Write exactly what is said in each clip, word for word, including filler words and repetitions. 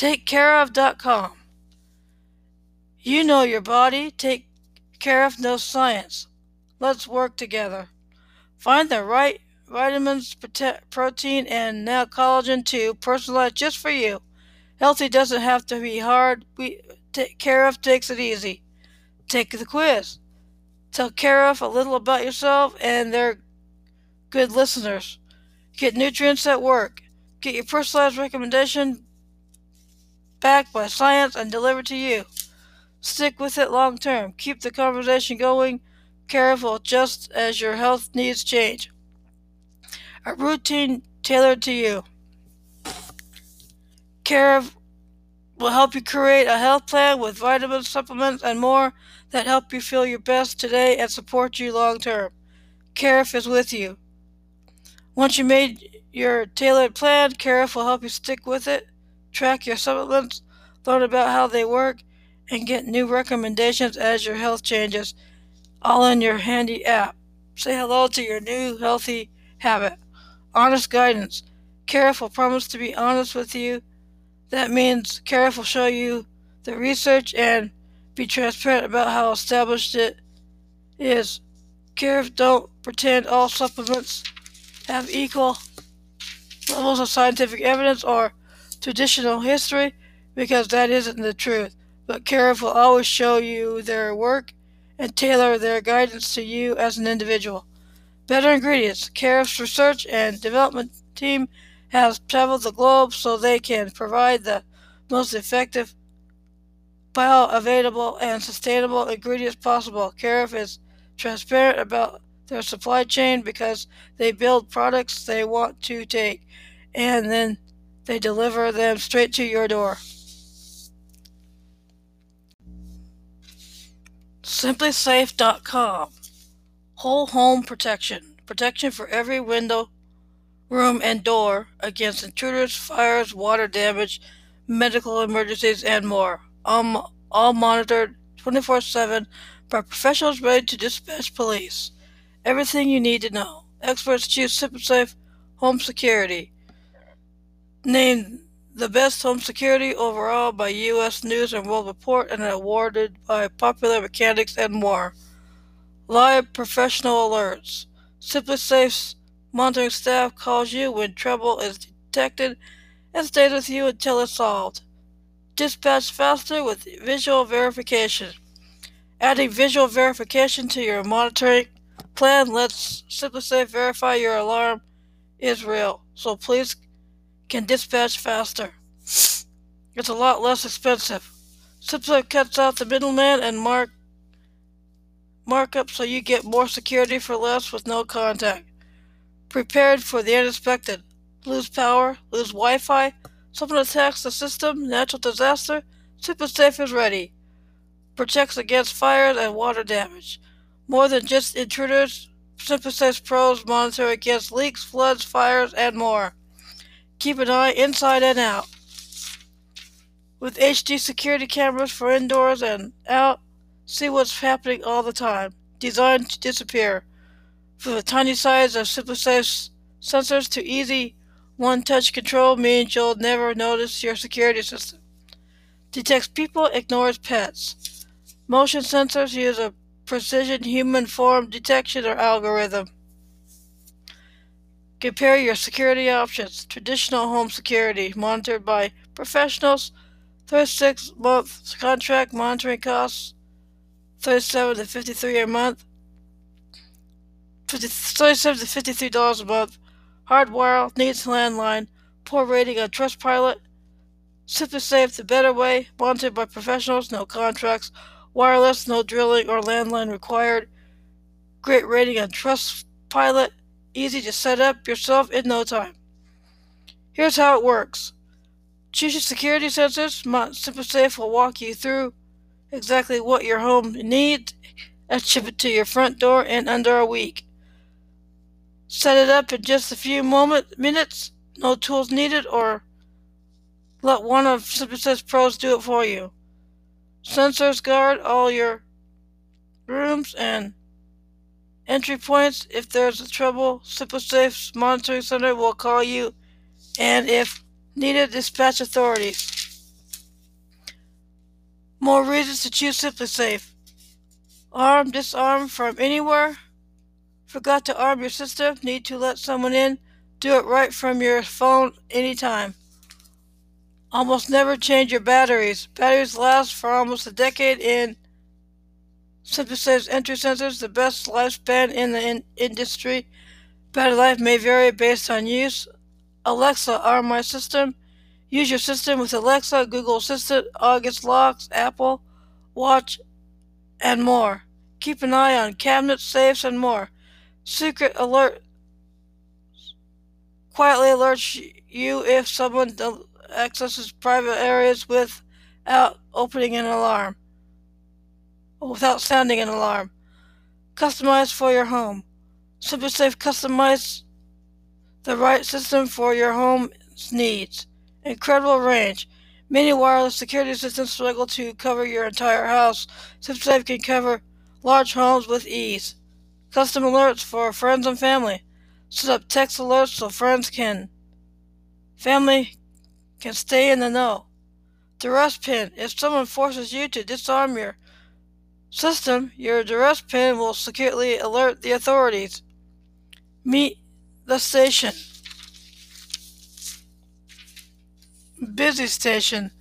take care of dot com. You know your body. Take Care of knows science. Let's work together. Find the right vitamins, protein, and now collagen too, personalized just for you. Healthy doesn't have to be hard. We Take Care of takes it easy. Take the quiz. Tell Care of a little about yourself and they're good listeners. Get nutrients at work. Get your personalized recommendation backed by science and delivered to you. Stick with it long term. Keep the conversation going. Careful just as your health needs change. A routine tailored to you. Care of will help you create a health plan with vitamins, supplements, and more that help you feel your best today and support you long term. Care of is with you. Once you made your tailored plan, Care of will help you stick with it, track your supplements, learn about how they work, and get new recommendations as your health changes, all in your handy app. Say hello to your new healthy habit. Honest guidance. Care of will promise to be honest with you. That means Care of will show you the research and be transparent about how established it is. Care of don't pretend all supplements have equal levels of scientific evidence or traditional history, because that isn't the truth. But Care of will always show you their work and tailor their guidance to you as an individual. Better ingredients. Care of's research and development team has traveled the globe so they can provide the most effective, bioavailable, and sustainable ingredients possible. Care of is transparent about their supply chain because they build products they want to take, and then they deliver them straight to your door. Simply Safe dot com. Whole home protection. Protection for every window, room, and door against intruders, fires, water damage, medical emergencies, and more. Um, all monitored twenty-four seven by professionals ready to dispatch police. Everything you need to know. Experts choose SimpliSafe Home Security. Named the best home security overall by U S News and World Report and awarded by Popular Mechanics and more. Live professional alerts. SimpliSafe's monitoring staff calls you when trouble is detected and stays with you until it's solved. Dispatch faster with visual verification. Adding visual verification to your monitoring plan lets SimpliSafe verify your alarm is real, so please can dispatch faster. It's a lot less expensive. SimpliSafe cuts out the middleman and mark markup so you get more security for less with no contact. Prepared for the unexpected. Lose power, lose Wi-Fi, someone attacks the system, natural disaster, SimpliSafe is ready. Protects against fires and water damage. More than just intruders, SimpliSafe pros monitor against leaks, floods, fires, and more. Keep an eye inside and out. With H D security cameras for indoors and out, see what's happening all the time. Designed to disappear. From the tiny size of SimpliSafe's sensors to easy one-touch control means you'll never notice your security system. Detects people, ignores pets. Motion sensors use a precision human form detection or algorithm. Compare your security options. Traditional home security, monitored by professionals, thirty-six month contract monitoring costs, thirty-seven to fifty-three a month, thirty-seven to fifty-three dollars a month. Hardwire needs landline. Poor rating on Trustpilot. SimpliSafe the better way. Monitored by professionals. No contracts. Wireless. No drilling or landline required. Great rating on Trustpilot. Easy to set up yourself in no time. Here's how it works. Choose your security sensors. SimpliSafe will walk you through exactly what your home needs and ship it to your front door in under a week. Set it up in just a few moment, minutes. No tools needed, or let one of SimpliSafe's pros do it for you. Sensors guard all your rooms and entry points. If there's trouble, SimpliSafe's monitoring center will call you, and if needed, dispatch authorities. More reasons to choose SimpliSafe. Arm, disarm from anywhere. Forgot to arm your system? Need to let someone in? Do it right from your phone anytime. Almost never change your batteries. Batteries last for almost a decade in SimpliSafe's entry sensors, the best lifespan in the in- industry. Battery life may vary based on use. Alexa, arm my system. Use your system with Alexa, Google Assistant, August locks, Apple Watch, and more. Keep an eye on cabinets, safes, and more. Secret alert quietly alerts you if someone accesses private areas without opening an alarm, without sounding an alarm. Customized for your home. SimpliSafe customize the right system for your home's needs. Incredible range. Many wireless security systems struggle to cover your entire house. SimpliSafe can cover large homes with ease. Custom alerts for friends and family. Set up text alerts so friends can, family can stay in the know. Duress pin. If someone forces you to disarm your system, your duress pin will secretly alert the authorities. Meet the station. Busy station.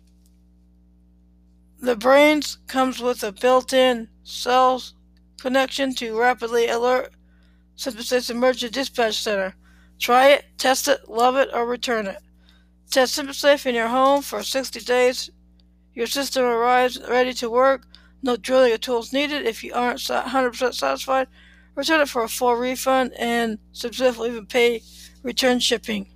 The Brains comes with a built-in cell connection to rapidly alert SimpliSafe's emergency dispatch center. Try it, test it, love it, or return it. Test SimpliSafe in your home for sixty days. Your system arrives ready to work. No drilling or tools needed. If you aren't one hundred percent satisfied, return it for a full refund, and SimpliSafe will even pay return shipping.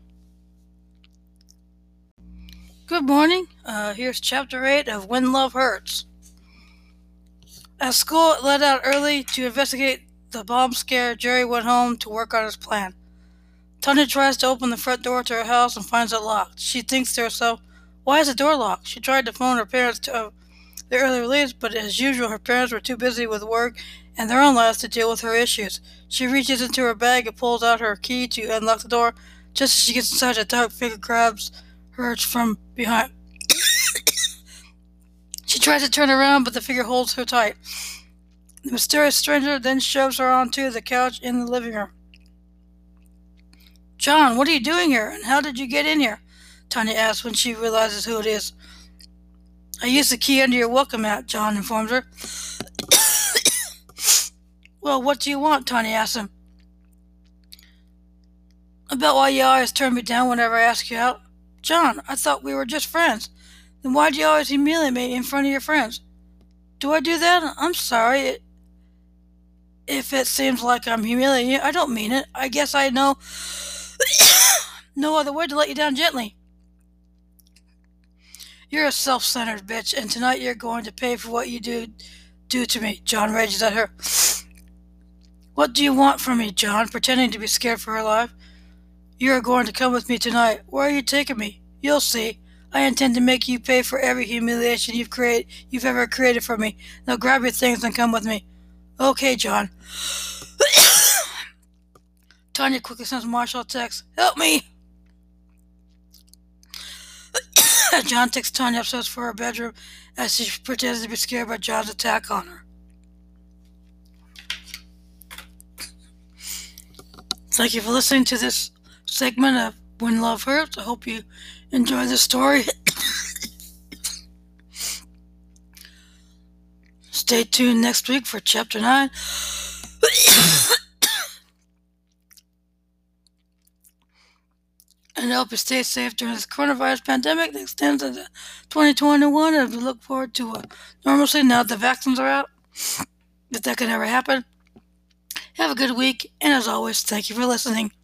Good morning. Uh, here's Chapter eight of When Love Hurts. At school, it let out early to investigate the bomb scare. Jerry went home to work on his plan. Tanya tries to open the front door to her house and finds it locked. She thinks to herself, why is the door locked? She tried to phone her parents to uh, the early release, but as usual, her parents were too busy with work and their own lives to deal with her issues. She reaches into her bag and pulls out her key to unlock the door. Just as she gets inside, a dark figure grabs her from behind. She tries to turn around, but the figure holds her tight. The mysterious stranger then shoves her onto the couch in the living room. John, what are you doing here, and how did you get in here? Tanya asks when she realizes who it is. I used the key under your welcome mat, John informs her. Well, what do you want? Tanya asks him. About why you always turn me down whenever I ask you out. John, I thought we were just friends. Then why do you always humiliate me in front of your friends? Do I do that? I'm sorry. It, if it seems like I'm humiliating you, I don't mean it. I guess I know no other way to let you down gently. You're a self-centered bitch, and tonight you're going to pay for what you do do to me. John rages at her. What do you want from me, John? Pretending to be scared for her life. You are going to come with me tonight. Where are you taking me? You'll see. I intend to make you pay for every humiliation you've created, you've ever created for me. Now grab your things and come with me. Okay, John. Tanya quickly sends Marshall a text. Help me! John takes Tanya upstairs for her bedroom as she pretends to be scared by John's attack on her. Thank you for listening to this segment of When Love Hurts. I hope you enjoy the story. Stay tuned next week for Chapter nine. And I hope you stay safe during this coronavirus pandemic that extends into twenty twenty-one, and we look forward to uh, normalcy now that the vaccines are out, if that can ever happen. Have a good week, and as always, thank you for listening.